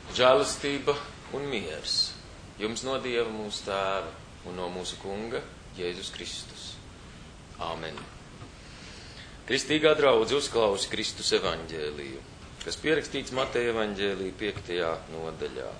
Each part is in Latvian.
Žēlastība un miers jums no Dieva mūsu Tēva un no mūsu Kunga Jēzus Kristus. Āmen. Kristīgā draudze uzklausa Kristus evaņģēliju, kas pierakstīts Mateja evaņģēlija 5. nodaļā.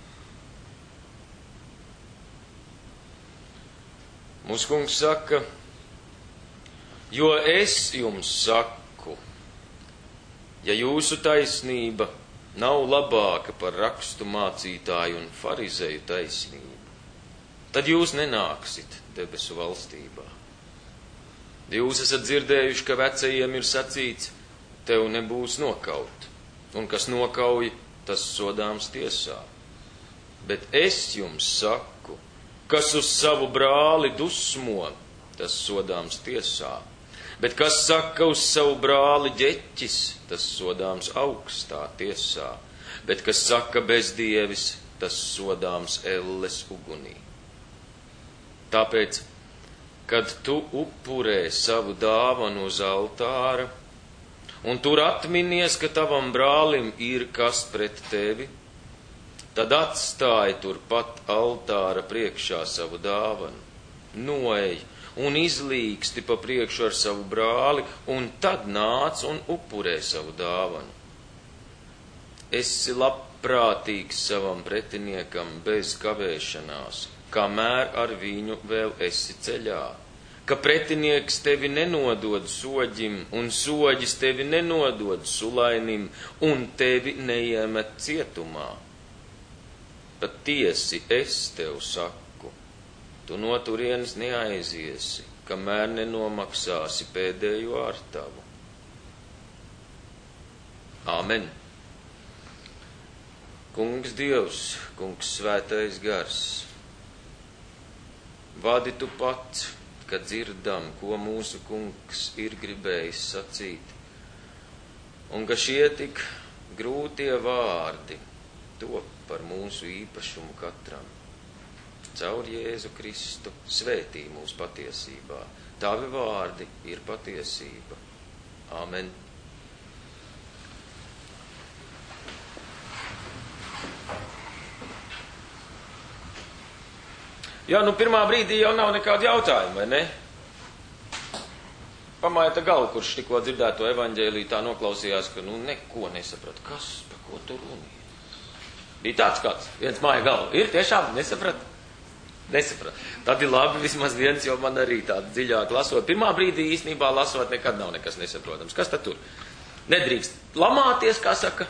Mūsu Kungs saka, jo es jums saku, ja jūsu taisnība nav labāka par rakstu mācītāju un farizeju taisnību, tad jūs nenāksit debesu valstībā. Jūs esat dzirdējuši, ka vecajiem ir sacīts, tev nebūs nokaut, un kas nokauj, tas sodāms tiesā. Bet es jums saku, kas uz savu brāli dusmo, tas sodāms tiesā. Bet kas saka uz savu brāli ģeķis, tas sodāms augstā tiesā. Bet kas saka bezdievis, tas sodāms elles ugunī. Tāpēc, kad tu upurē savu dāvanu uz altāra, un tur atminies, ka tavam brālim ir kas pret tevi, tad atstāj turpat altāra priekšā savu dāvanu, noej un izlīksti pa priekšu ar savu brāli, un tad nāc un upurē savu dāvanu. Esi labprātīgs savam pretiniekam bez kavēšanās, kamēr ar viņu vēl esi ceļā, ka pretinieks tevi nenodod soģim, un soģis tevi nenodod sulainim, un tevi neiemet cietumā. Patiesi es tev saku, tu no turienes neaiziesi, kamēr nenomaksāsi pēdējo ārtavu. Āmen. Kungs Dievs, Kungs Svētais Gars, vadi tu pats, kad dzirdam, ko mūsu Kungs ir gribējis sacīt, un ka šie tik grūtie vārdi top par mūsu īpašumu katram. Caur Jēzu Kristu svētī mūs patiesībā. Tavi vārdi ir patiesība. Āmen. Jā, pirmā brīdī jau nav nekādu jautājumu, vai ne? Pamājiet galvu, kurš tikko dzirdēto evaņģēliju tā noklausījās, ka neko nesaprat. Kas, par ko tu runi? Bija tāds kāds, viens māja galvu. Ir tiešām nesaprat? Nesaprat. Tad ir labi vismaz viens, jo man arī tāda dziļāk lasot. Pirmā brīdī īstenībā lasot nekad nav nekas nesaprotams. Kas tad tur? Nedrīkst lamāties, kā saka,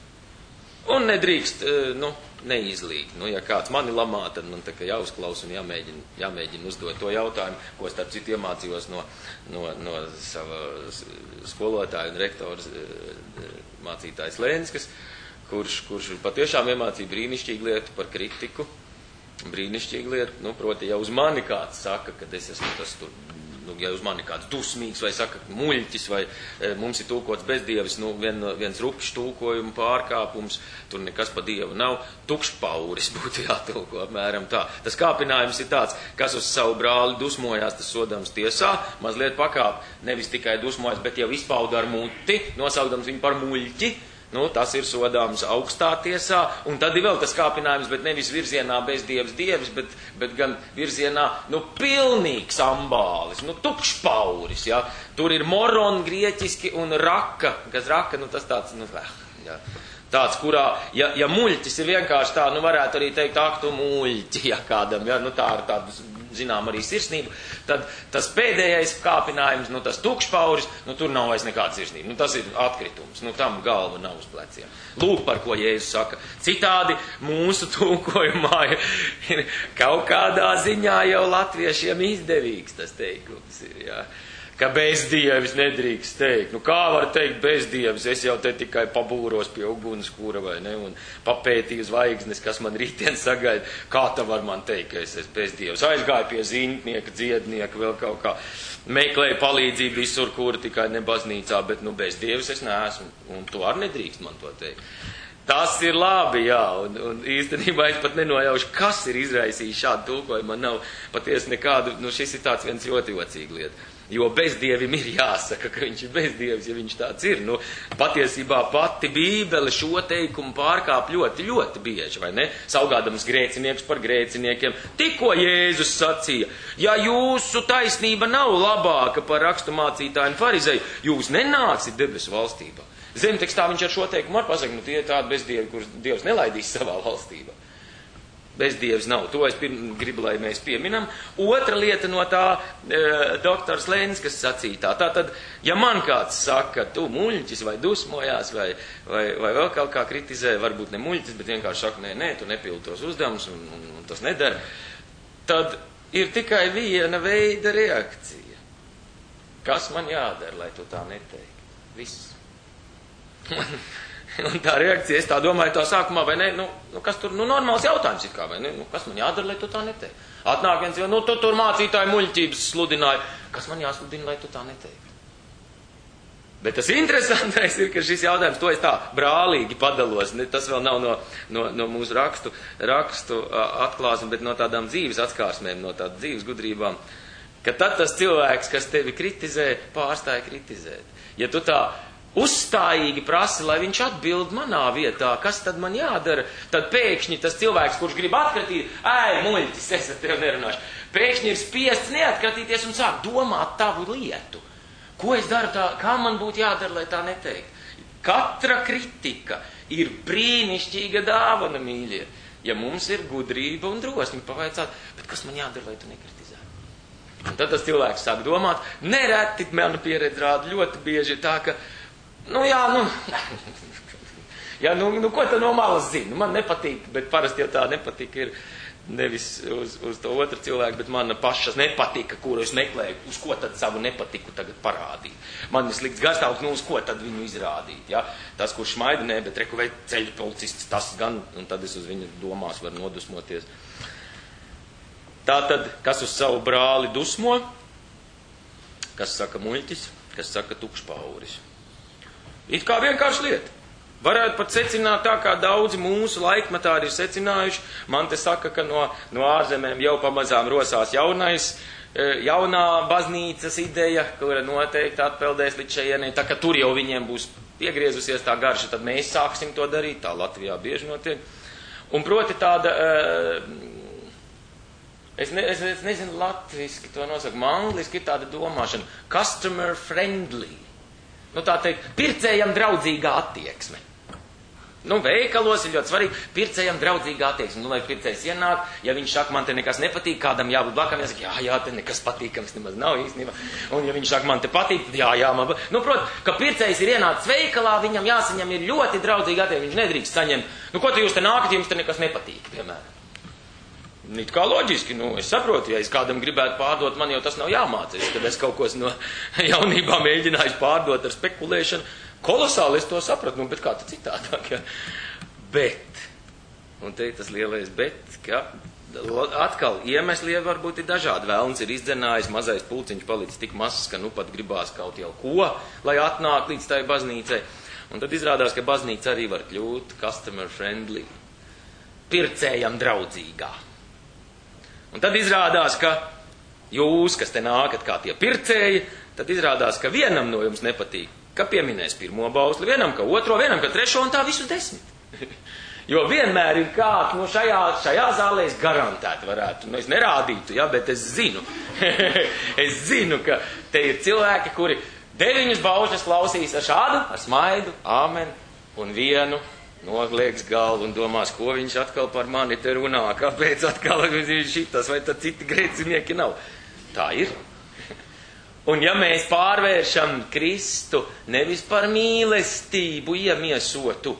un nedrīkst, neizlīgt. Ja kāds mani lamā, tad man tā kā jāuzklaus un jāmēģina uzdot to jautājumu, ko starp citu iemācījos no sava skolotāja un rektora mācītājs Lēnskas, kurš patiešām iemācīja brīnišķīgu lietu par kritiku. Brīnišķīga lieta, proti, ja uz mani kāds saka, ka es esmu tas tur, ja uz mani kāds dusmīgs, vai saka muļķis, vai mums ir tulkots bezdievis, viens rupšs tulkojuma pārkāpums, tur nekas pa Dievu nav, tukšpauris būtu jātulko, apmēram tā. Tas kāpinājums ir tāds, kas uz savu brāli dusmojās, tas sodams tiesā, mazliet pakāp, nevis tikai dusmojas, bet jau izpauda ar muti, nosaukdams viņu par muļķi. Tas ir sodāms augstā tiesā, un tad ir vēl tas kāpinājums, bet nevis virzienā bezdievis, bet gan virzienā, pilnīgs ambālis, tukšpauris, ja. Tur ir moron grieķiski un raka, kas raka, tas tāds, ja. Tāds, kurā, ja muļķis ir vienkārši tā, varētu arī teikt, ak, tu muļķi, ja kādam, ja, tā ar tādu, zinām, arī sirsnību, tad tas pēdējais kāpinājums, tas tukšpauris, tur nav vairs nekāda sirsnība, tas ir atkritums, tam galva nav uz pleciem. Lūk, par ko Jēzus saka. Citādi mūsu tulkojumā ir kaut kādā ziņā jau latviešiem izdevīgs tas teikums ir, jā. Ka bezdievis nedrīkst teikt. Kā var teikt bezdievis? Es jau te tikai pabūros pie ugunskura, vai ne? Un papētīju zvaigznes, kas man rītdien sagaida. Kā tā var man teikt, ka es esmu bezdievis? Aizgāju pie zīmnieka, dziednieka, vēl kaut kā. Meklēju palīdzību visur, kur tikai ne baznīcā, bet bezdievis es neesmu. Un tu arī nedrīkst man to teikt. Tas ir labi, jā, un īstenībā es pat nenojaušu, kas ir izraisījis šādu tulkojumu. Man nav patiesi nekādu, šis ir tāds viens ļoti jocīga lieta. Jo bezdievim ir jāsaka, ka viņš ir bezdievs, ja viņš tāds ir. Nu, patiesībā pati Bībele šo teikumu pārkāp ļoti, ļoti bieži, vai ne? Saugādams grēciniekus par grēciniekiem. Tikko Jēzus sacīja, ja jūsu taisnība nav labāka par raksturmācītāju un farizeju, jūs nenāksiet debesu valstībā. Zemtekstā viņš ar šo teikumu var pasaka, nu tie ir tādi bezdievi, kurus Dievs nelaidīs savā valstībā. Bezdievs nav. To es gribu, lai mēs pieminam. Otra lieta no tā doktors Lēns, kas sacītā. Tātad, ja man kāds saka, tu muļķis vai dusmojās vai vēl kaut kā kritizē, varbūt ne muļķis, bet vienkārši saka, nē, tu nepildi tos uzdevumus un tas nedara, tad ir tikai viena veida reakcija. Kas man jādara, lai tu tā neteiktu? Viss. Un tā reakcija, es tā domāju, tā sākumā, vai ne, kas tur, normāls jautājums it kā, vai ne, kas man jādara, lai tu tā neteiktu? Atnāk viens, tu tur mācītāju muļķības sludināja, kas man jāsludina, lai tu tā neteiktu? Bet tas interesantais ir, ka šis jautājums, to es tā brālīgi padalos, tas vēl nav no mūsu rakstu atklāsme, bet no tādām dzīves atskārsmēm, no tādām dzīves gudrībām, ka tad tas cilvēks, kas tevi kritizē, pārstāja kritizēt. Ja tu tā uzstājīgi prasi, lai viņš atbild manā vietā, kas tad man jādara, tad pēkšņi tas cilvēks, kurš grib atkratīt, muļķis, es ar tevi nerunāšu, pēkšņi ir spiests neatkratīties un sāk domāt tavu lietu. Ko es daru tā, kā man būtu jādara, lai tā neteikt? Katra kritika ir brīnišķīga dāvana, mīļie, ja mums ir gudrība un drosme pavaicāt, bet kas man jādara, lai tu nekritizē? Un tad tas cilvēks sāk domāt, nereti mana pieredze rāda ļoti bieži tā, ka ko tad no malas zinu? Man nepatīk, bet parasti jau tā nepatīk ir nevis uz to otru cilvēku, bet mana pašas nepatika, kuru es meklēju, uz ko tad savu nepatiku tagad parādīt. Man ir slikts garstāvoklis, uz ko tad viņu izrādīt, ja? Tas, kurš smaida, nē, bet reku vai ceļu policists, tas gan, un tad es uz viņu domās varu nodusmoties. Tātad, kas uz savu brāli dusmo, kas saka muļķis, kas saka tukšpauris. It kā vienkārši lieta. Varētu pat secināt tā, kā daudzi mūsu laikmetā ir secinājuši. Man te saka, ka no ārzemēm jau pamazām rosās jaunā baznīcas ideja, kura noteikti atpeldēs līdz šejienei. Tā, ka tur jau viņiem būs piegriezusies tā garša, tad mēs sāksim to darīt. Tā Latvijā bieži notiek. Un proti tāda, es nezinu latviski to nosaka, man angliski ir tāda domāšana, customer friendly. Tā teikt, pircējam draudzīgā attieksme. Veikalos ir ļoti svarīgi, pircējam draudzīgā attieksme. Lai pircējs ienāk, ja viņš saka, man te nekas nepatīk, kādam jābūt blakam, jāsaka, jā, te nekas patīkams nemaz nav īstenībā. Un ja viņš saka, man te patīk, jā, man patīk. Proti, ka pircējs ir ienācis veikalā, viņam jāsaņem ir ļoti draudzīga attieksme, viņš nedrīkst saņemt. Ko te jūs te nākat, ja jums te nekas nepatīk, piemēram? It kā loģiski, es saprotu, ja es kādam gribētu pārdot, man jau tas nav jāmācīs, kad es kaut ko no jaunībā mēģināju pārdot ar spekulēšanu. Kolosāli es to sapratu, bet kā tad citādāk, ja? Bet, un te ir tas lielais bet, ka atkal iemesli varbūt ir dažādi. Velns ir izdzenājis, mazais pulciņš palicis tik mazs, ka pat gribās kaut jau ko, lai atnāk līdz tai baznīcai. Un tad izrādās, ka baznīca arī var kļūt customer friendly, pircējam draudzīgā. Un tad izrādās, ka jūs, kas te nākat kā tie pircēji, tad izrādās, ka vienam no jums nepatīk, ka pieminēs pirmo bausli, vienam, ka otro, vienam, ka trešo un tā visus 10. Jo vienmēr ir kāds, šajā zālē es garantēti varētu, es nerādītu, ja, bet es zinu, es zinu, ka te ir cilvēki, kuri 9 bausļus klausīs ar smaidu, āmen, un vienu nogliegs galvu un domās, ko viņš atkal par mani te runā, kāpēc atkal viņš šitas, vai tad citi grēcinieki nav. Tā ir. Un ja mēs pārvēršam Kristu nevis par mīlestību iemiesotu,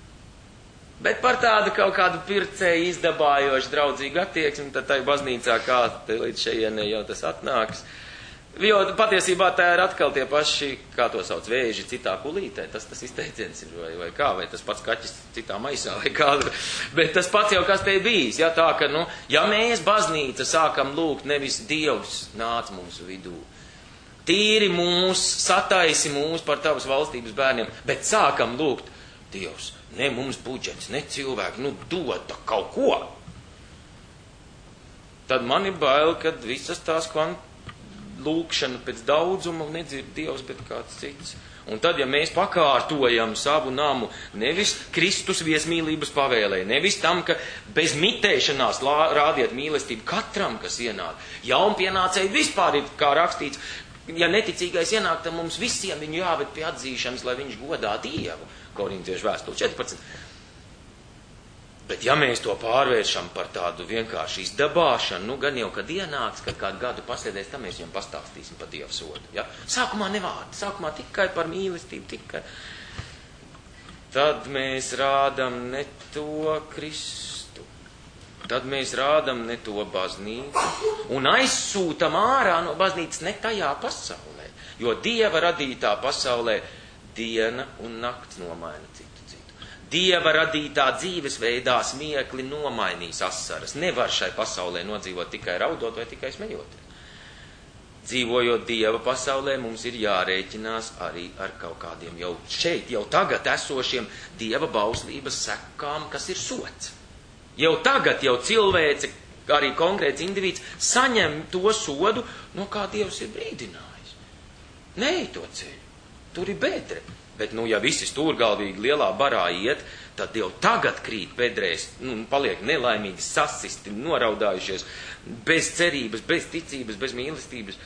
bet par tādu kaut kādu pircēju izdabājošu draudzīgu attieksmi, tad tai baznīcā kā līdz šejienei jau tas atnāks. Jo patiesībā tā ir atkal tie paši, kā to sauc, vēži citā kulītē, tas izteiciens ir, vai kā, vai tas pats kaķis citā maisā, vai kā, bet tas pats jau kas te ir bijis, ja tā, ka, ja mēs baznīca sākam lūgt, nevis Dievs nāc mūsu vidū, tīri mūs, sataisi mūs par tavas valstības bērniem, bet sākam lūgt, Dievs, ne mums budžets, ne cilvēki, dod kaut ko, tad man ir bail, kad visas tās lūkšana pēc daudzuma nedzird Dievs, bet kāds cits. Un tad, ja mēs pakārtojam savu namu nevis Kristus viesmīlības pavēlē, nevis tam, ka bez mitēšanās rādiet mīlestību katram, kas ienāk. Jaunpienācēji vispār ir, kā rakstīts, ja neticīgais ienāk, tad mums visiem viņu jāved pie atzīšanas, lai viņš godā Dievu. Korintiešu vēstule 14. Bet ja mēs to pārvēršam par tādu vienkārši izdabāšanu, gan jau, kad ienāks, kad kādu gadu pasēdēs, tad mēs viņam pastāstīsim par Dievu sodu. Ja? Sākumā nevārdi, sākumā tikai par mīlestību, tikai. Tad mēs rādam ne to Kristu, tad mēs rādam ne to baznīcu un aizsūtam ārā no baznīcas ne tajā pasaulē, jo Dieva radītā pasaulē diena un nakts nomaina citu. Dieva radītā dzīvesveidā smiekli nomainīs asaras. Nevar šai pasaulē nodzīvot tikai raudot vai tikai smējot. Dzīvojot Dieva pasaulē, mums ir jārēķinās arī ar kaut kādiem jau šeit, jau tagad esošiem Dieva bauslības sekām, kas ir sots. Jau tagad, jau cilvēce, arī konkrēts individs, saņem to sodu, no kā Dievs ir brīdinājis. Neej to ceļu, tur ir bedre. Bet, ja visi stūrgalvīgi lielā barā iet, tad jau tagad krīt bedrēs, paliek nelaimīgi, sasisti, noraudājušies, bez cerības, bez ticības, bez mīlestības.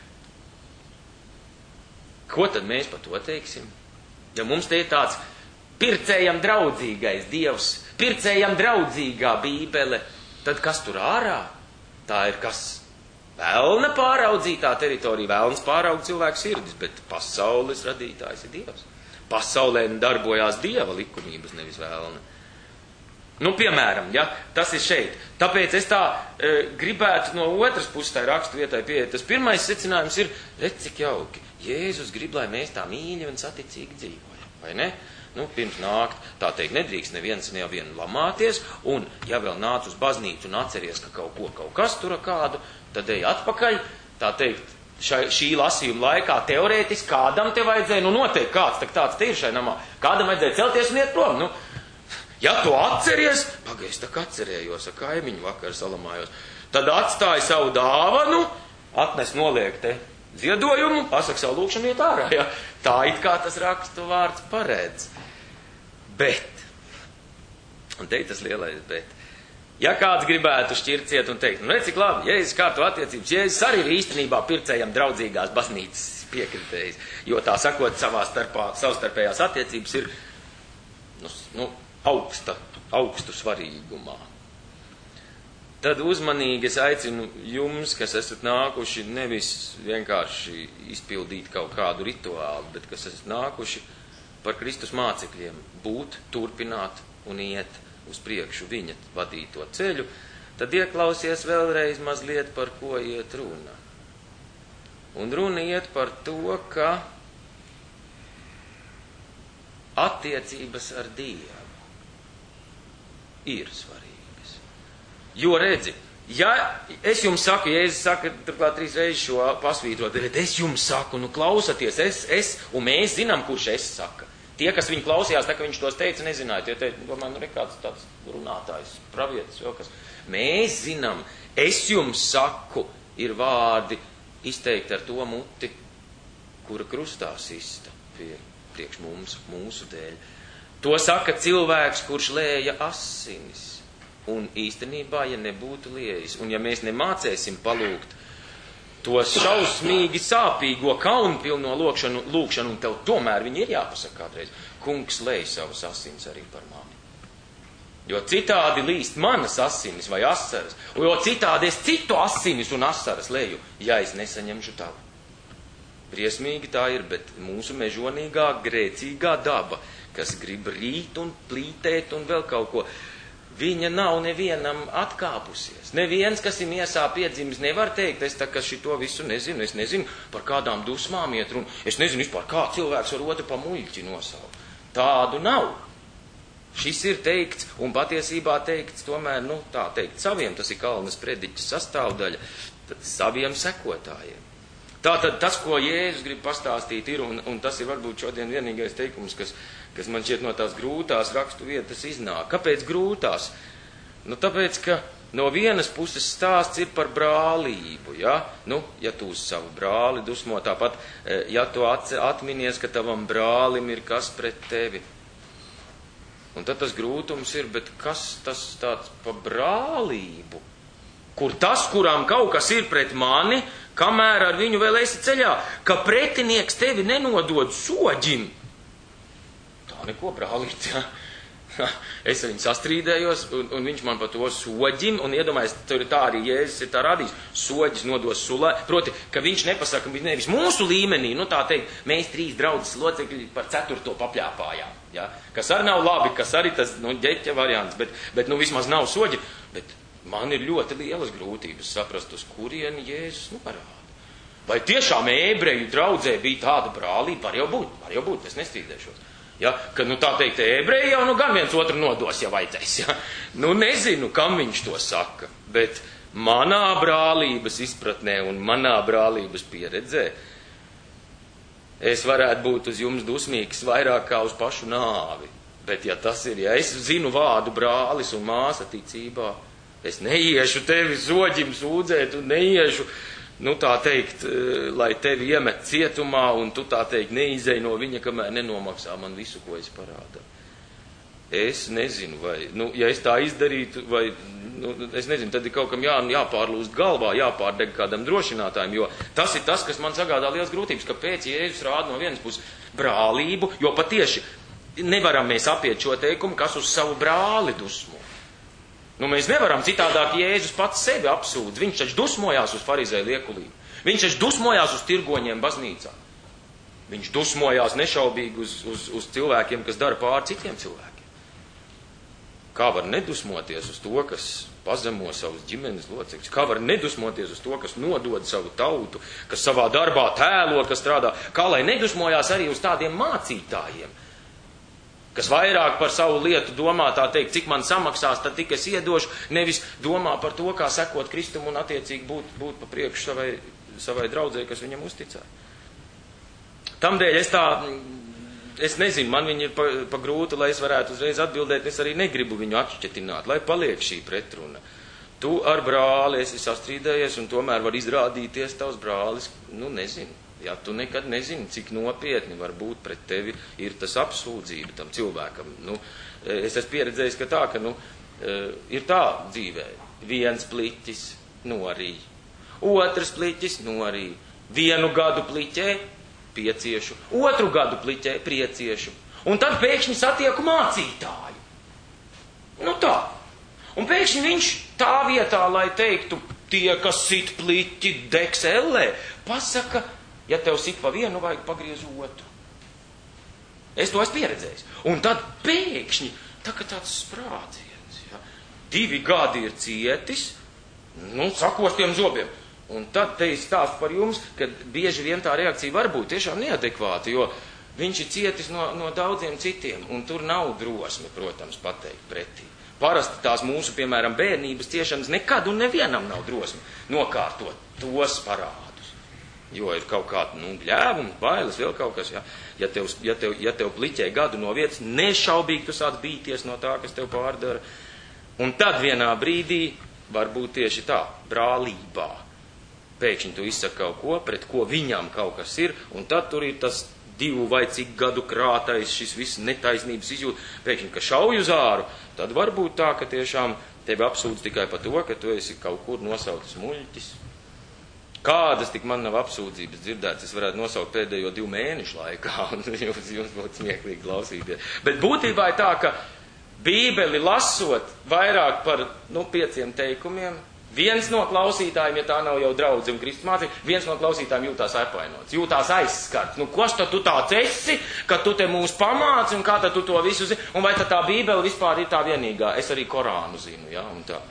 Ko tad mēs par to teiksim? Ja mums te ir tāds pircējam draudzīgais Dievs, pircējam draudzīgā Bībele, tad kas tur ārā? Tā ir kas? Velna pāraudzītā teritorija, velns pāraug cilvēku sirdis, bet pasaules radītājs ir Dievs. Pasaulē darbojās Dieva likumības, nevis vēlna. Piemēram, ja, tas ir šeit. Tāpēc es tā gribētu no otras puses tā rakstu vietai pieiet. Tas pirmais secinājums ir, redz, cik jauki. Jēzus grib, lai mēs tā mīļi un saticīgi dzīvojam, vai ne? Pirms nākt, tā teikt, nedrīkst neviens nevienu lamāties, un ja vēl nāc uz baznīcu un atceries, ka kaut kas tur kādu, tad ej atpakaļ, tā teikt, šī lasījuma laikā teorētiski kādam te vajadzēja, noteikti kāds tāds te ir šai namā, kādam vajadzēja celties un iet prom. Ja tu atceries, pagaist, tā kā atcerējos, ar kaimiņu vakar salamājos, tad atstāja savu dāvanu, atnes noliek te ziedojumu, pasaka savu lūkšanu iet ārā. Ja? Tā it kā tas rakstu vārds paredz. Bet, un te ir tas lielais bet, ja kāds gribētu šķirciet un teikt, redz, cik labi, Jēzus kārto attiecības, Jēzus arī ir īstenībā pircējam draudzīgās baznīcas piekritējis, jo tā sakot, savstarpējās attiecības ir augstu svarīgumā. Tad uzmanīgi es aicinu jums, kas esat nākuši nevis vienkārši izpildīt kaut kādu rituālu, bet kas esat nākuši par Kristus mācekļiem, būt, turpināt un iet uz priekšu viņa vadīto ceļu, tad ieklausies vēlreiz mazliet, par ko iet runa. Un runa iet par to, ka attiecības ar Dievu ir svarīgas. Jo redzi, ja es jums saku, Jēzus saka, turklāt 3 reizes šo pasvītrot, bet es jums saku, klausaties, es, un mēs zinām, kurš es saka. Tie, kas viņu klausījās, tā, ka viņš tos teica, nezināja. Tie teica, domāju, kāds tāds runātājs, pravietis, vēl kas. Mēs zinām, es jums saku, ir vārdi izteikti ar to muti, kura krustā sista priekš mums, mūsu dēļ. To saka cilvēks, kurš lēja asinis. Un īstenībā, ja nebūtu liejis, un ja mēs nemācēsim palūgt to šausmīgi sāpīgo, kaunpilno lūkšanu, un tev tomēr viņi ir jāpasaka kādreiz, kungs lej savas asins arī par mani. Jo citādi līst manas asinis vai asaras, jo citādi es citu asinis un asaras leju, ja es nesaņemšu tavu. Briesmīgi tā ir, bet mūsu mežonīgā, grēcīgā daba, kas grib rīt un plītēt un vēl kaut ko, viņa nav nevienam atkāpusies. Neviens, kas ir miesā piedzimis, nevar teikt, es tā, ka šito visu nezinu, es nezinu, par kādām dusmām iet runa, es nezinu vispār, kā cilvēks var otru pa muļķi nosaukt. Tādu nav. Šis ir teikts, un patiesībā teikts tomēr, tā teikt, saviem, tas ir Kalnas prediķis sastāvdaļa, saviem sekotājiem. Tātad tas, ko Jēzus grib pastāstīt, ir, un tas ir varbūt šodien vienīgais teikums, kas man šķiet no tās grūtās rakstu vietas iznāk. Kāpēc grūtās? Tāpēc, ka no vienas puses stāsts ir par brālību, ja? Nu, ja tu uz savu brāli dusmo, tāpat, ja tu atminies, ka tavam brālim ir kas pret tevi. Un tad tas grūtums ir, bet kas tas tāds pa brālību? Kur tas, kurām kaut kas ir pret mani, kamēr ar viņu vēl esi ceļā, ka pretinieks tevi nenodod soģim. Tā neko brālīt, ja? Es ar viņu sastrīdējos, un viņš man par to soģim, un iedomājies, tur tā arī Jēzus ir tā radījis, soģis nodos sulē, proti, ka viņš nepasaka, nevis mūsu līmenī, nu tā teikt, mēs 3 draudzes locekļi par 4. papļāpājām, ja? Kas arī nav labi, kas arī tas, nu, ģeķa variants, bet nu vismaz nav soģi, bet man ir ļoti lielas grūtības saprast, uz kurieni Jēzus nu parāda. Vai tiešām ebreju draudzē bija tāda brālība? Var jau būt, es nestrīdēšos. Ja, ka, nu tā teikt, ebreji jau nu gan viens otru nodos, ja vajadzēs. Ja. Nu nezinu, kam viņš to saka, bet manā brālības izpratnē un manā brālības pieredzē es varētu būt uz jums dusmīgs vairāk kā uz pašu nāvi. Bet ja tas ir, ja es zinu vārdu brālis un māsa ticībā, es neiešu tevi soģim sūdzēt un neiešu, nu tā teikt, lai tevi iemet cietumā un tu tā teikt neizej no viņa, kamēr nenomaksā man visu, ko es parādu. Es nezinu, vai, nu, ja es tā izdarītu, vai, nu, es nezinu, tad ir kaut kam jāpārlūst galvā, jāpārdeg kādam drošinātājiem, jo tas ir tas, kas man sagādā liels grūtības, kāpēc Jēzus rāda no vienas puses brālību, jo patieši nevaram mēs apiet šo teikumu, kas uz savu brāli dusmo. Nu, mēs nevaram citādāk Jēzus pats sevi apsūdz. Viņš taču dusmojās uz farizēju liekulību. Viņš taču dusmojās uz tirgoņiem baznīcā. Viņš dusmojās nešaubīgi uz cilvēkiem, kas dara pāri citiem cilvēkiem. Kā var nedusmoties uz to, kas pazemo savus ģimenes locekļus? Kā var nedusmoties uz to, kas nodod savu tautu, kas savā darbā tēlo, kas strādā? Kā lai nedusmojās arī uz tādiem mācītājiem, kas vairāk par savu lietu domā, tā teikt, cik man samaksās, tad tik es iedošu, nevis domā par to, kā sekot Kristumu un attiecīgi būt pa priekšu savai draudzē, kas viņam uzticē. Tamdēļ es nezinu, man viņi ir pa grūti, lai es varētu uzreiz atbildēt, es arī negribu viņu atšķetināt, lai paliek šī pretruna. Tu ar brāli esi sastrīdējies un tomēr var izrādīties tavs brālis, nu nezinu. Ja tu nekad nezini, cik nopietni var būt pret tevi ir tas apsūdzība tam cilvēkam. Nu, es esmu pieredzējis, ka tā, ka nu, ir tā dzīvē. Viens pliķis norīja, otrs pliķis norīja. 1 gadu pliķē pieciešu, 2 gadu pliķē prieciešu. Un tad pēkšņi satieku mācītāju. Nu tā. Un pēkšņi viņš tā vietā, lai teiktu, tie, kas sit pliķi degs ellē, pasaka, ja tev sit pa vienu, vajag pagriez otru. Es to esmu pieredzējis. Un tad pēkšņi, tā kā tāds sprādziens, ja, 2 gadi ir cietis, nu, sakostiem zobiem. Un tad te es stāstu par jums, ka bieži vien tā reakcija var būt tiešām neadekvāta, jo viņš ir cietis no daudziem citiem, un tur nav drosme, protams, pateikt pretī. Parasti tās mūsu, piemēram, bērnības ciešanas nekad un nevienam nav drosme nokārtot tos parādus. Jo ir kaut kāda, nu, gļēvums, bailes, vēl kaut kas, ja. Ja tev pliķē gadu no vietas, nešaubīgi tu sāc bīties no tā, kas tev pārdara. Un tad vienā brīdī var būt tieši tā, brālībā. Pēkšņi tu izsaka kaut ko, pret ko viņam kaut kas ir, un tad tur ir tas 2 vai cik gadu krātais, šis viss netaisnības izjūt. Pēkšņi, ka šauj uz āru, tad var būt tā, ka tiešām tevi apsūdz tikai par to, ka tu esi kaut kur nosaucis muļķis. Kādas tik man nav apsūdzības dzirdētas, es varētu nosaukt pēdējo 2 mēnešu laikā, un jums būtu smieklīgi klausīties. Bet būtībā ir tā, ka Bībeli lasot vairāk par 5 teikumiem, viens no klausītājiem, ja tā nav jau draudze un Kristus mācība, viens no klausītājiem jūtās apvainots, jūtās aizskarts. Nu, kas tad tu tāds esi, ka tu te mūs pamāci, un kā tad tu to visu zini, un vai tad tā Bībele vispār ir tā vienīgā? Es arī Korānu zinu, ja, un tā.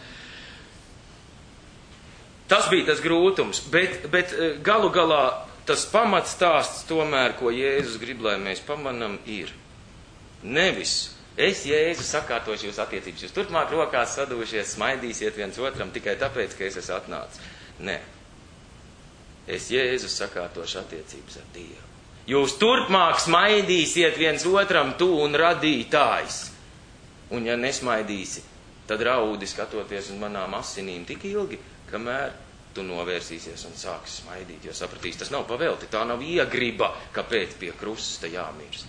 Tas bija tas grūtums, bet galu galā tas pamatstāsts tomēr, ko Jēzus grib, lai mēs pamanam, ir nevis es, Jēzus, sakārtošu jūs attiecības, jūs turpmāk rokās sadūšies, smaidīsiet viens otram tikai tāpēc, ka es esmu atnācis. Nē. Es, Jēzus, sakārtošu attiecības ar Dievu. Jūs turpmāk smaidīsiet viens otram, tu un radītājs. Un ja nesmaidīsi, tad raudi skatoties uz manām asinīm tik ilgi, kamēr tu novērsīsies un sāksi smaidīt, jo sapratīsi, tas nav pavelti, tā nav iegriba, kāpēc pie krusta jāmirst.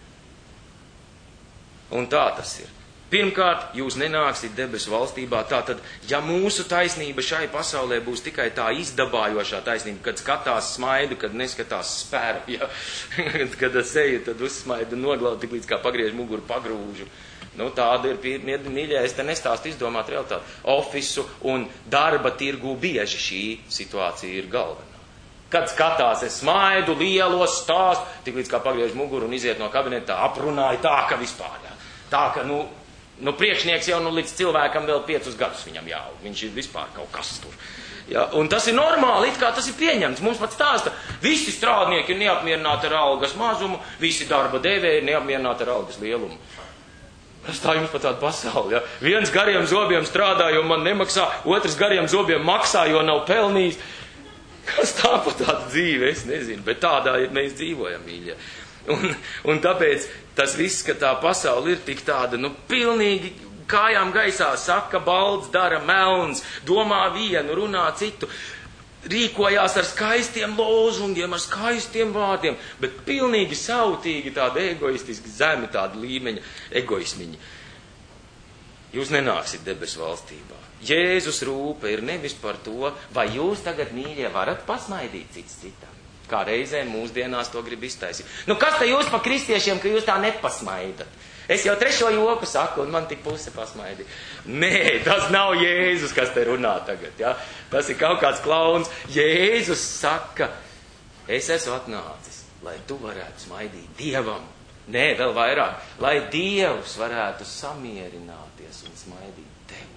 Un tā tas ir. Pirmkārt, jūs nenāksiet debesu valstībā, tātad, ja mūsu taisnība šai pasaulē būs tikai tā izdabājošā taisnība, kad skatās smaidu, kad neskatās spēru, ja? Kad seju, tad uzsmaidu noglaudu, tik līdz kā pagriež muguru, pagrūžu. Nu, tāda ir, mīļie, es te nestāstu izdomāt realitāti. Ofisu un darba tirgū bieži šī situācija ir galvenā. Kad skatās, es smaidu, lielos stāstu, tik līdz kā pagriež muguru un iziet no kabineta, aprunāja tā, ka vispār, jā. Tā, ka, nu priekšnieks jau līdz cilvēkam vēl 5 gadus viņam jāaug. Viņš ir vispār kaut kas tur. Ja, un tas ir normāli, it kā tas ir pieņemts. Mums pat stāsta, visi strādnieki ir neapmierināti ar algas mazumu, visi darba devēji ir neapmierināti ar algas lielumu. Kas tā jums pat tāda pasauli? Ja? Viens gariem zobiem strādā, jo man nemaksā, otrs gariem zobiem maksā, jo nav pelnījis. Kas tā pat tāda dzīve? Es nezinu, bet tādā mēs dzīvojam, mīļie. Un tāpēc tas viss, ka tā pasaule ir tik tāda, pilnīgi kājām gaisā, saka balds, dara melns, domā vienu, runā citu, rīkojās ar skaistiem lozungiem, ar skaistiem vārdiem, bet pilnīgi sautīgi tāda egoistiski zemi, tāda līmeņa egoismiņi. Jūs nenāksiet debesu valstībā. Jēzus rūpe ir nevis par to, vai jūs tagad, mīļie, varat pasmaidīt cits citam. Kā reizēm mūsdienās to grib iztaisīt. Kas te jūs pa kristiešiem, ka jūs tā nepasmaidat? Es jau 3. joku saku, un man tik puse pasmaidīja. Nē, tas nav Jēzus, kas te runā tagad. Ja? Tas ir kaut kāds klauns. Jēzus saka, es esmu atnācis, lai tu varētu smaidīt Dievam. Nē, vēl vairāk. Lai Dievs varētu samierināties un smaidīt tev.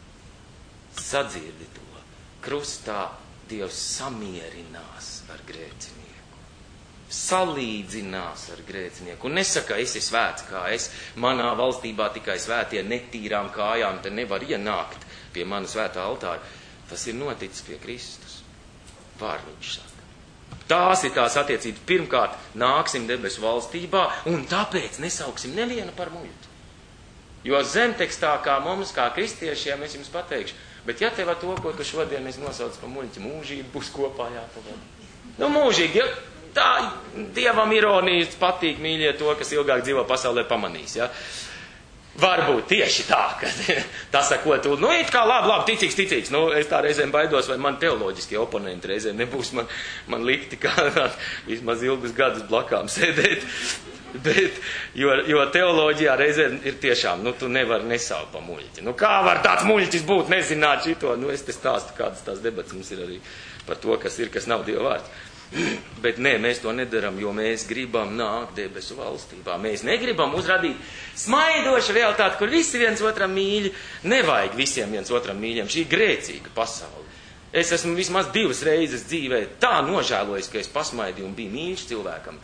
Sadzirdi to. Krustā Dievs samierinās ar grēcinieku. Salīdzinās ar grēcinieku. Un nesaka, esi svēts kā es. Manā valstībā tikai svētie netīrām kājām te nevar ienākt pie mana svētā altāra. Tas ir noticis pie Kristus. Viņš saka. Tās ir tās attiecības. Pirmkārt, nāksim debesu valstībā, un tāpēc nesauksim nevienu par muļķi. Jo zemtekstā, kā mums, kā kristiešiem, es jums pateikšu, bet ja tev ar to, ko tu šodien es nosaucu par muļķi, mūžīgi būs kopā jāpavada. Mūžīgi, ja tā Dievam ironijas patīk, mīļie, to, kas ilgāk dzīvo pasaulē, pamanīs, ja. Varbūt tieši tā, ka tas, ko tu, it kā labi, ticīgs. Es tā reizēm baidos, vai man teoloģiskie oponenti reizēm nebūs man likti kā vismaz ilgus gadus blakām sēdēt. Bet, jo teoloģijā reizēm ir tiešām, tu nevari nesaukt pa muļķi. Kā var tāds muļķis būt, nezināt šito? Es te stāstu, kādas tās debats mums ir arī par to, kas ir, kas nav Dieva vārds. Bet nē, mēs to nedaram, jo mēs gribam nākt debesu valstībā. Mēs negribam uzrādīt smaidošu realitāti, kur visi viens otram mīļi. Nevajag visiem viens otram mīļiem. Šī grēcīga pasaule. Es esmu vismaz 2 reizes dzīvē tā nožēlojis, ka es pasmaidīju un biju mīļš cilvēkam.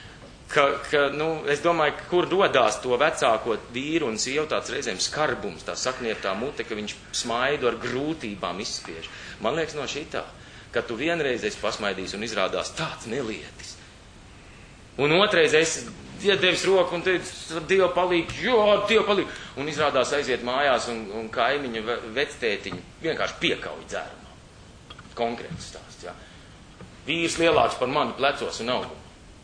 Es domāju, kur rodās to vecāko vīru un sievu tāds reizēm skarbums, tā saknieptā mute, ka viņš smaidu ar grūtībām izspiež. Man liekas no šitā, ka tu vienreiz esi pasmaidījis un izrādās tāds nelietis. Un otrais esi iedevis roku un teici, Dievu palīg, Dievu palīg. Un izrādās aiziet mājās un kaimiņu vectētiņu vienkārši piekauj dzērumā. Konkrēts stāsts, jā. Vīrs lielāks par mani plecos un augumu.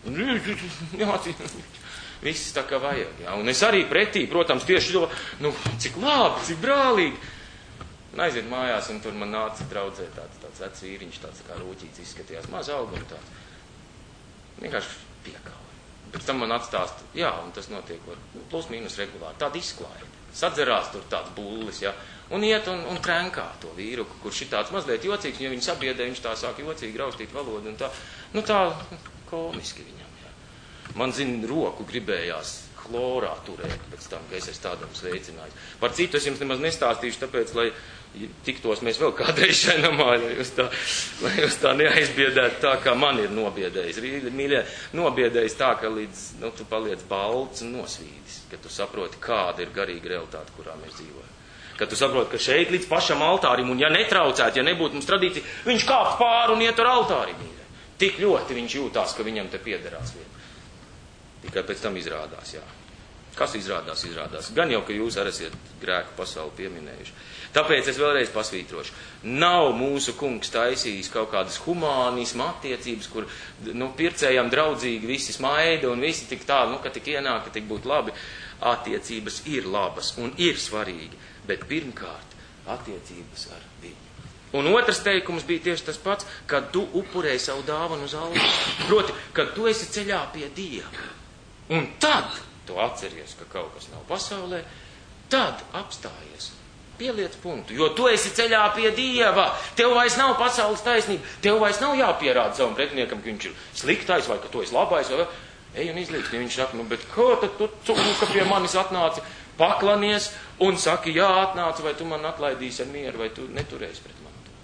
Viss tā kā vajag, jā. Un es arī pretī, protams, tieši to, cik labi, cik brālīgi. Un aiziet mājās, un tur man nāca draudzē tāds vecs vīriņš, tāds kā rūķīts izskatījās, maz auguma tāds. Vienkārši piekauja. Pēc tam man atstāst, jā, un tas notiek plus mīnus regulāri, tāda izklāja. Sadzerās tur tāds bullis, jā. Un iet un krenkā to vīru, kurš ir tāds mazliet jocīgs, jo viņi sabiedē, viņš tā sāk jocīgi raustīt valodu, un tā, tā komiski viņam, jā. Man, roku gribējās chlorā turēt pēc tam, ka es tādam sveicinājis. Par citu es jums nemaz nestāstīšu, tāpēc, lai tiktos mēs vēl kādreiz šai namā, lai jūs tā neaizbiedētu tā, kā man ir nobiedējis. Mīļie, nobiedējis tā, ka līdz, tu paliec balts un nosvīdis, ka tu saproti, kāda ir garīga realitāte, kurā mēs dzīvojam. Ka tu saproti, ka šeit līdz pašam altārim, un ja netraucētu, ja nebūtu mums tradīcija, viņš kāp pāri un iet ar altāri, mīļie. Tik ļoti viņš jūtās, ka viņam te piederās vieta. Tikai pēc tam izrādās, jā. Kas izrādās? Gan jau, ka jūs arī esat grēku pasauli pieminējuši. Tāpēc es vēlreiz pasvītrošu. Nav mūsu kungs taisījis kaut kādas humānisma attiecības, kur, pircējam draudzīgi visi smaida un visi tik tā, ka tik ienāk, ka tik būtu labi. Attiecības ir labas un ir svarīgi, bet pirmkārt attiecības ar viņu. Un otrs teikums bija tieši tas pats, kad tu upurēji savu dāvanu uz altāra. Proti, kad tu esi ceļā pie Dieva. Un tad tu atceries, ka kaut kas nav pasaulē, tad apstājies. Pieliec punktu, jo tu esi ceļā pie Dieva. Tev vairs nav pasaules taisnība. Tev vairs nav jāpierāda savam pretiniekam, ka viņš ir sliktais vai ka tu esi labais. Vai ej un izlīksti. Viņš saka, bet ko tad tu ka pie manis atnāci, paklanies un saki, jā, atnāci, vai tu man atlaidīsi ar mieru, vai tu neturēsi pret mani.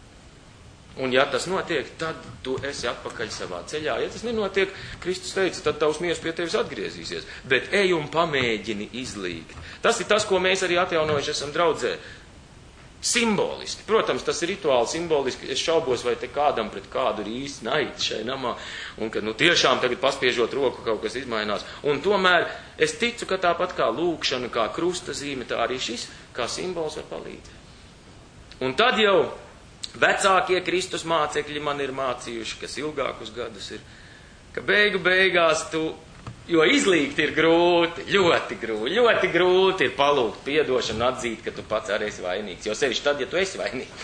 Un ja tas notiek, tad tu esi atpakaļ savā ceļā. Ja tas nenotiek, Kristus teica, tad tavs miers pie tevis atgriezīsies. Bet ej un pamēģini izlīgt. Tas ir tas, ko mēs arī atjaunojuši esam draudzē. Simboliski. Protams, tas ir rituāli simboliski. Es šaubos, vai te kādam pret kādu ir īsti naids šai namā. Un ka, tiešām tagad paspiežot roku kaut kas izmainās. Un tomēr es ticu, ka tāpat kā lūkšana, kā krusta zīme, tā arī šis, kā simbols var palīdzēt. Un tad jau vecākie Kristus mācekļi man ir mācījuši, kas ilgākus gadus ir, ka beigās tu, jo izlīgt ir grūti, ļoti grūti ir palūgt piedošanu, atzīt, ka tu pats arī esi vainīgs, jo sevišķi tad, ja tu esi vainīgs.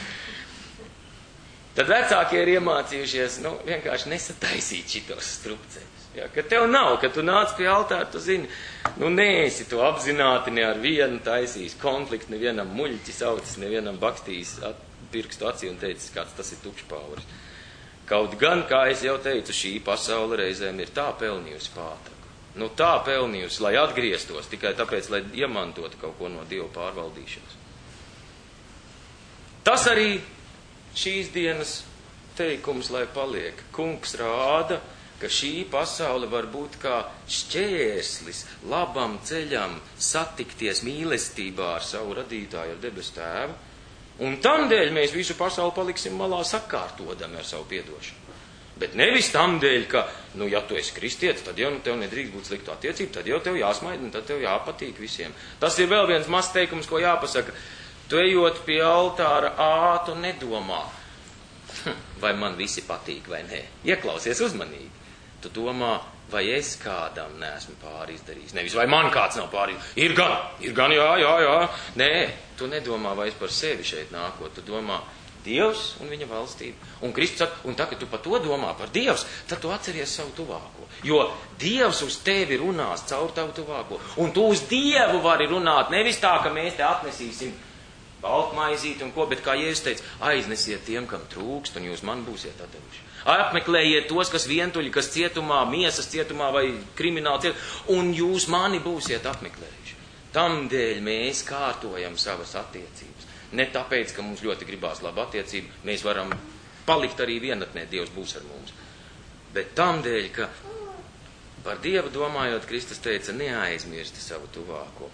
Tad vecākie ir iemācījušies, vienkārši nesataisīt šitos strupceļus. Ja, ka tev nav, ka tu nāc pie altāra, tu zini, neesi tu apzināti ne ar vienu taisījis konfliktu, nevienam muļķi saucis, nevienam bakstījis pirkstu acī un teicis, kāds tas ir tukšpauris. Kaut gan, kā es jau teicu, šī pasaule reizēm ir tā pelnījusi pātagu. Tā pelnījusi, lai atgrieztos, tikai tāpēc, lai iemantotu kaut ko no Dieva pārvaldīšanas. Tas arī šīs dienas teikums, lai paliek. Kungs rāda, ka šī pasaule var būt kā šķērslis labam ceļam satikties mīlestībā ar savu radītāju, ar debesu tēvu. Un tamdēļ mēs visu pasauli paliksim malā sakārtodami ar savu piedošanu. Bet nevis tamdēļ, ka, ja tu esi kristietis, tad jau tev nedrīkst būt sliktu attiecību, tad jau tev jāsmaida un tad tev jāpatīk visiem. Tas ir vēl viens mazs teikums, ko jāpasaka. Tu ejot pie altāra ātu nedomā, vai man visi patīk vai nē. Ieklausies uzmanīgi. Tu domā, vai es kādam neesmu pāri izdarījis. Nevis, vai man kāds nav pāri. Ir gan, jā. Nē, tu nedomā, vai es par sevi šeit nākot. Tu domā, Dievs un viņa valstība. Un Kristus saka, un tā, ka tu par to domā, par Dievs, tad tu atceries savu tuvāko. Jo Dievs uz tevi runās caur tavu tuvāko. Un tu uz Dievu vari runāt, nevis tā, ka mēs te atnesīsim baltmaizīti un ko, bet kā Jēzus teica, aiznesiet tiem, kam trūkst, un jūs man būsiet atdevuši. Apmeklējiet tos, kas vientuļi, kas cietumā, miesas cietumā vai krimināli cietumā, un jūs mani būsiet apmeklējuši. Tamdēļ mēs kārtojam savas attiecības. Ne tāpēc, ka mums ļoti gribās laba attiecība, mēs varam palikt arī vienatnē, Dievs būs ar mums. Bet tamdēļ, ka par Dievu domājot, Kristus teica, neaizmirsti savu tuvāko.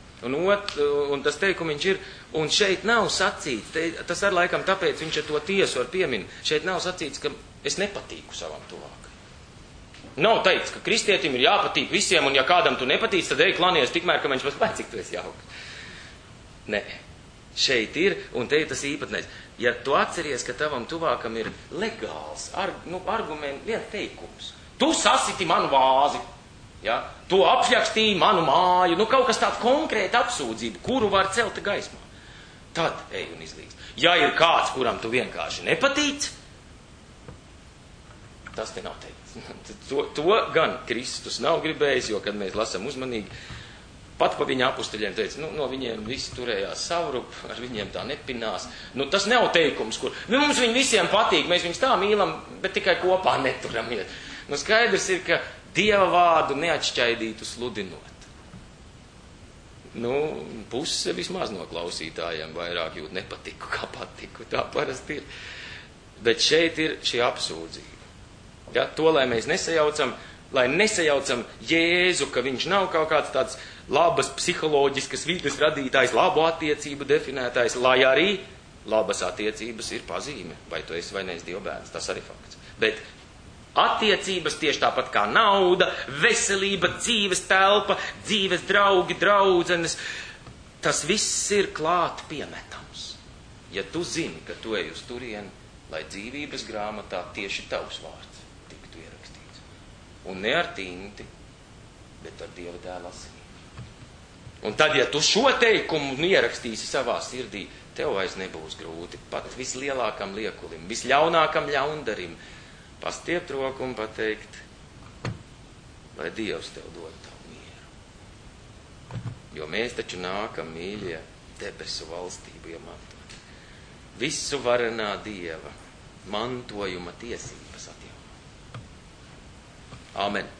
Un tas teikumiņš ir, un šeit nav sacīts, tas ar laikam tāpēc viņš ar to tiesu var piemin, šeit nav sacīts, ka es nepatīku savam tuvākajam. Nav teikts, ka kristietim ir jāpatīk visiem, un ja kādam tu nepatīc, tad ej klanies tikmēr, ka viņš paspēj, cik tu esi jauks. Nē, šeit ir, un te ir tas īpatnējs. Ja tu atceries, ka tavam tuvākam ir legāls arguments, viens teikums. Tu sasiti manu vāzi. Ja? Tu apšļakstīji manu māju, kaut kas tāds konkrēta apsūdzība, kuru var celt gaismā. Tad ej un izlīdz. Ja ir kāds, kuram tu vienkārši nepatīc, tas te nav teikts. To gan Kristus nav gribējis, jo, kad mēs lasam uzmanīgi, pat pa viņa apustuļiem teica, no viņiem visi turējās savrup, ar viņiem tā nepinās. Tas nav teikums, kur, mums viņi visiem patīk, mēs viņus tā mīlam, bet tikai kopā neturamies. Skaidrs ir, ka Dieva vārdu neatšķaidītu sludinot. Puse vismaz no klausītājiem vairāk jūt nepatiku, kā patiku. Tā parasti ir. Bet šeit ir šī apsūdzība. Ja, to, lai mēs nesajaucam Jēzu, ka viņš nav kaut kāds tāds labas psiholoģiskas vides radītājs, labu attiecību definētājs, lai arī labas attiecības ir pazīme. Vai tu esi vai neesi Dieva bērns, tas arī fakts. Bet Attiecības tieši tāpat kā nauda, veselība, dzīves telpa, dzīves draugi, draudzenes. Tas viss ir klāt piemetams. Ja tu zini, ka tu ej uz turieni, lai dzīvības grāmatā tieši tavs vārds tiktu ierakstīts. Un ne ar tinti, bet ar Dieva dēla asinīm. Un tad, ja tu šo teikumu ierakstīsi savā sirdī, tev vairs nebūs grūti. Pat vislielākam liekulim, visļaunākam ļaundarim pastiept roku un pateikt, lai Dievs tev dod tavu mieru. Jo mēs taču nākam, mīļie, debesu valstību iemantot. Visu varenā Dieva mantojuma tiesības atjaunot. Āmen.